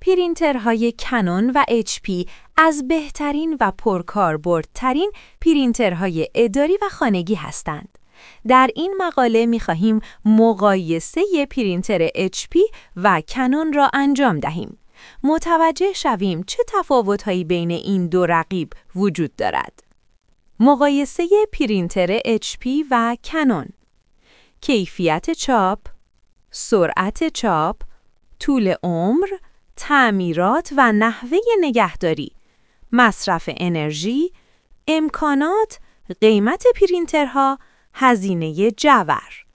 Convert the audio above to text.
پرینترهای کنون و HP از بهترین و پرکاربردترین پرینترهای اداری و خانگی هستند. در این مقاله می‌خواهیم مقایسه پرینتر HP و کنون را انجام دهیم. متوجه شویم چه تفاوت‌هایی بین این دو رقیب وجود دارد. مقایسه پرینتر HP و کنون: کیفیت چاپ، سرعت چاپ، طول عمر، تعمیرات و نحوه نگهداری، مصرف انرژی، امکانات، قیمت پرینترها، هزینه جور.